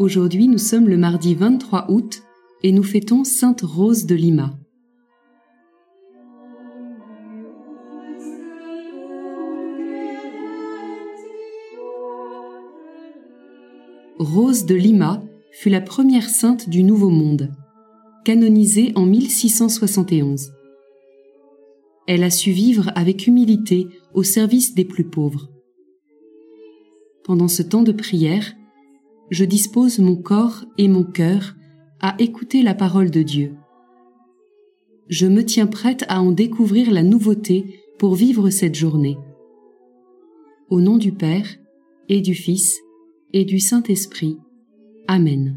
Aujourd'hui, nous sommes le mardi 23 août et nous fêtons Sainte Rose de Lima. Rose de Lima fut la première sainte du Nouveau Monde, canonisée en 1671. Elle a su vivre avec humilité au service des plus pauvres. Pendant ce temps de prière, je dispose mon corps et mon cœur à écouter la parole de Dieu. Je me tiens prête à en découvrir la nouveauté pour vivre cette journée. Au nom du Père, et du Fils, et du Saint-Esprit. Amen.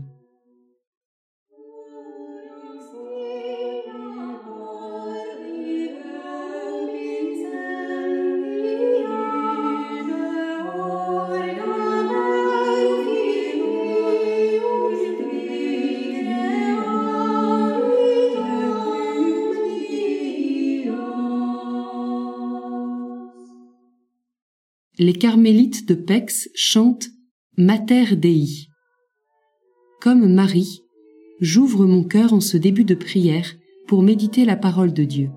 Les carmélites de Pécs chantent Mater Dei. Comme Marie, j'ouvre mon cœur en ce début de prière pour méditer la parole de Dieu.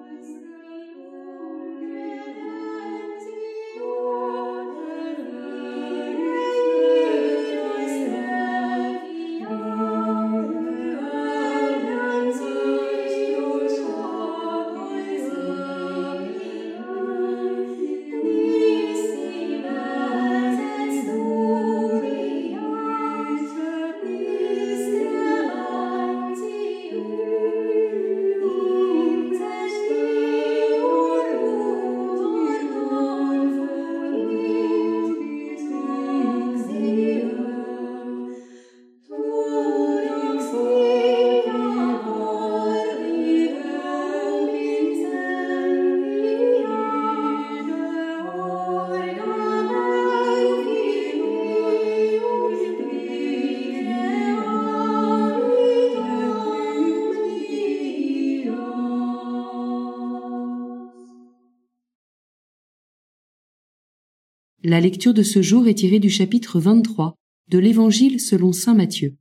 La lecture de ce jour est tirée du chapitre 23 de l'Évangile selon saint Matthieu.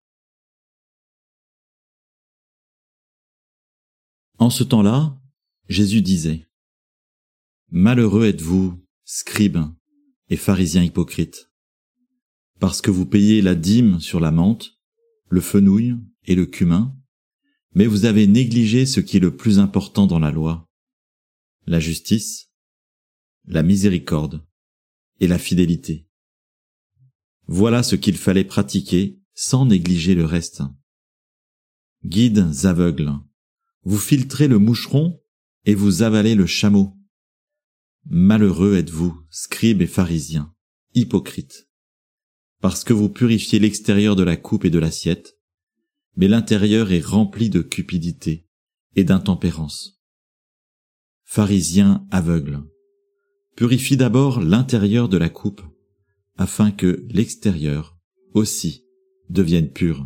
En ce temps-là, Jésus disait : Malheureux êtes-vous, scribes et pharisiens hypocrites, parce que vous payez la dîme sur la menthe, le fenouil et le cumin, mais vous avez négligé ce qui est le plus important dans la loi, la justice, la miséricorde et la fidélité. Voilà ce qu'il fallait pratiquer sans négliger le reste. Guides aveugles, vous filtrez le moucheron et vous avalez le chameau. Malheureux êtes-vous, scribes et pharisiens, hypocrites, parce que vous purifiez l'extérieur de la coupe et de l'assiette, mais l'intérieur est rempli de cupidité et d'intempérance. Pharisiens aveugles, purifie d'abord l'intérieur de la coupe, afin que l'extérieur aussi devienne pur.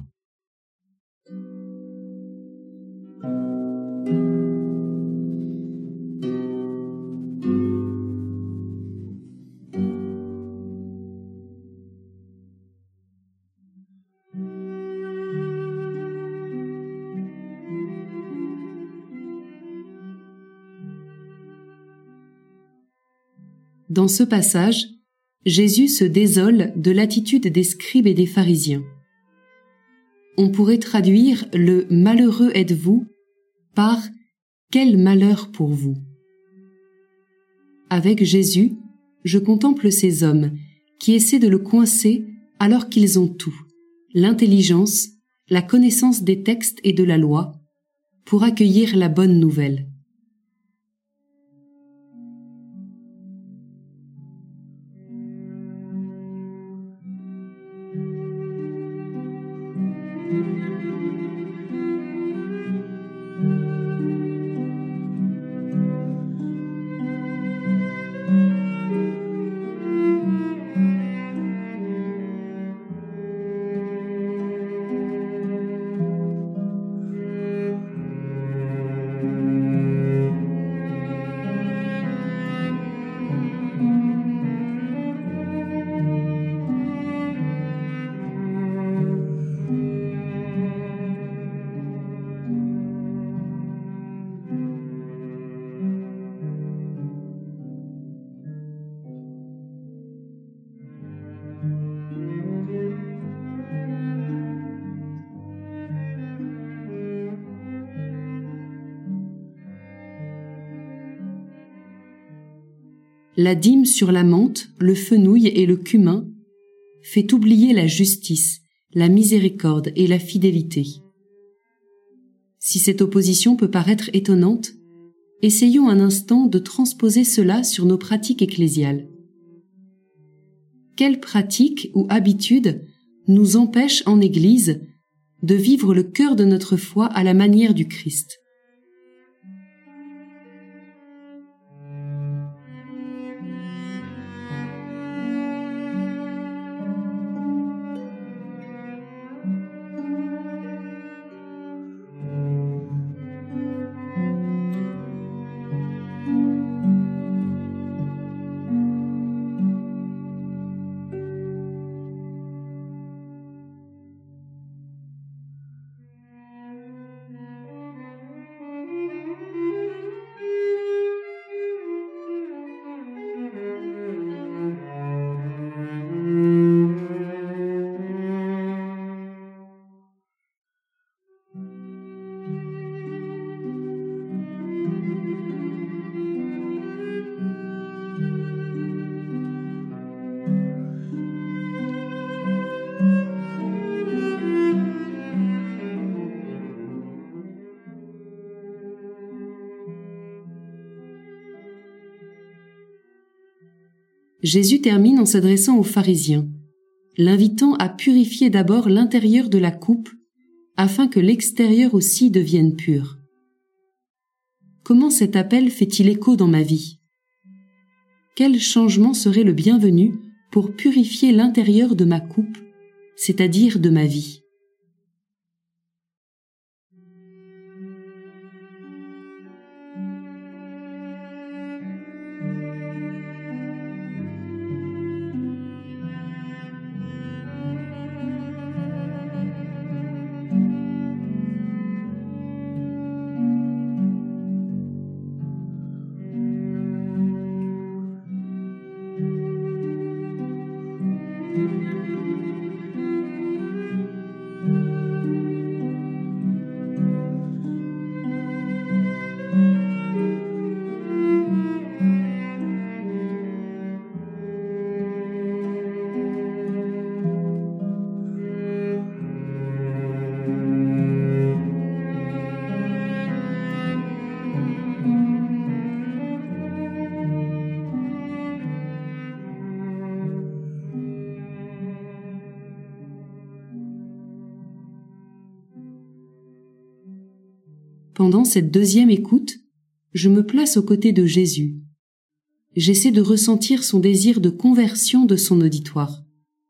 Dans ce passage, Jésus se désole de l'attitude des scribes et des pharisiens. On pourrait traduire le « malheureux êtes-vous » par « quel malheur pour vous ». Avec Jésus, je contemple ces hommes qui essaient de le coincer alors qu'ils ont tout, l'intelligence, la connaissance des textes et de la loi, pour accueillir la bonne nouvelle. la dîme sur la menthe, le fenouil et le cumin fait oublier la justice, la miséricorde et la fidélité. Si cette opposition peut paraître étonnante, essayons un instant de transposer cela sur nos pratiques ecclésiales. Quelles pratiques ou habitudes nous empêchent en Église de vivre le cœur de notre foi à la manière du Christ ? Jésus termine en s'adressant aux pharisiens, l'invitant à purifier d'abord l'intérieur de la coupe afin que l'extérieur aussi devienne pur. Comment cet appel fait-il écho dans ma vie ? Quel changement serait le bienvenu pour purifier l'intérieur de ma coupe, c'est-à-dire de ma vie ? Pendant cette deuxième écoute, je me place aux côtés de Jésus. J'essaie de ressentir son désir de conversion de son auditoire.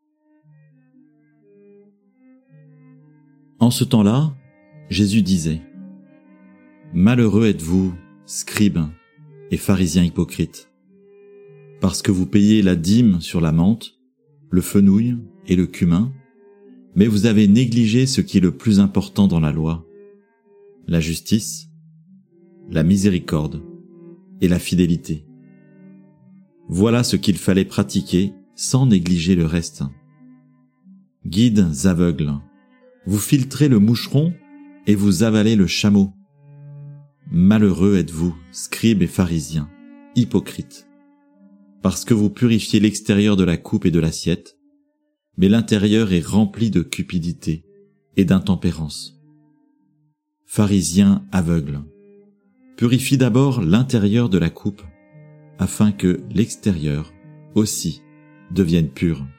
En ce temps-là, Jésus disait : Malheureux êtes-vous, scribes et pharisiens hypocrites, parce que vous payez la dîme sur la menthe, le fenouil et le cumin, mais vous avez négligé ce qui est le plus important dans la loi, la justice, la miséricorde et la fidélité. Voilà ce qu'il fallait pratiquer sans négliger le reste. Guides aveugles, vous filtrez le moucheron et vous avalez le chameau. Malheureux êtes-vous, scribes et pharisiens, hypocrites, parce que vous purifiez l'extérieur de la coupe et de l'assiette, mais l'intérieur est rempli de cupidité et d'intempérance. Pharisiens aveugles, purifie d'abord l'intérieur de la coupe, afin que l'extérieur aussi devienne pur.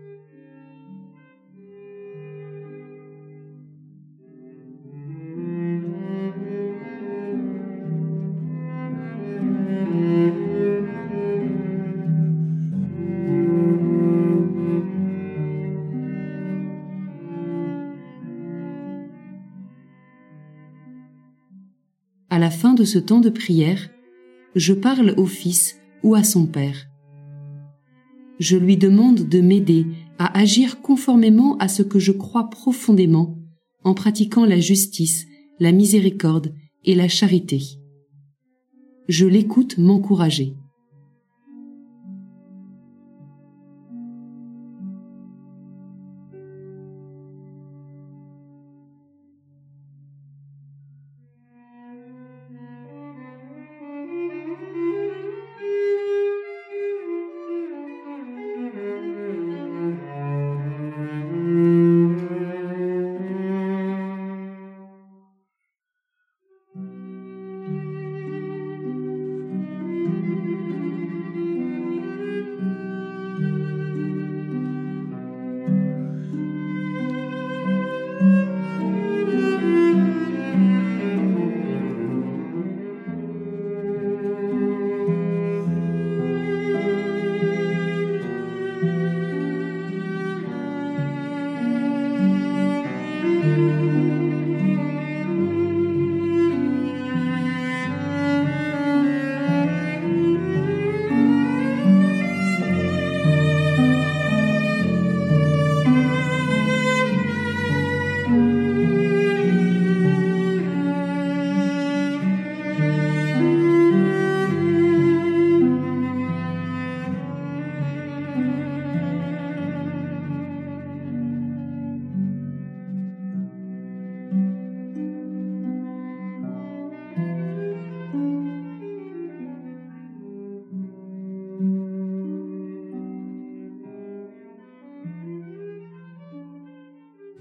À la fin de ce temps de prière, je parle au Fils ou à son Père. Je lui demande de m'aider à agir conformément à ce que je crois profondément en pratiquant la justice, la miséricorde et la charité. Je l'écoute m'encourager.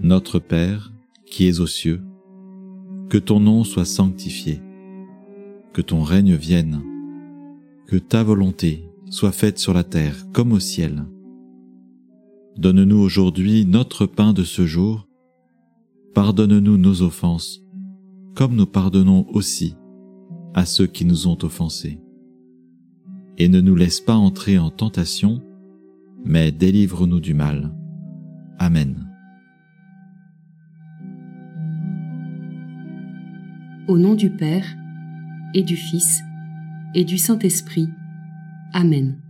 Notre Père, qui es aux cieux, que ton nom soit sanctifié, que ton règne vienne, que ta volonté soit faite sur la terre comme au ciel. Donne-nous aujourd'hui notre pain de ce jour. Pardonne-nous nos offenses, comme nous pardonnons aussi à ceux qui nous ont offensés. Et ne nous laisse pas entrer en tentation, mais délivre-nous du mal. Amen. Au nom du Père, et du Fils, et du Saint-Esprit. Amen.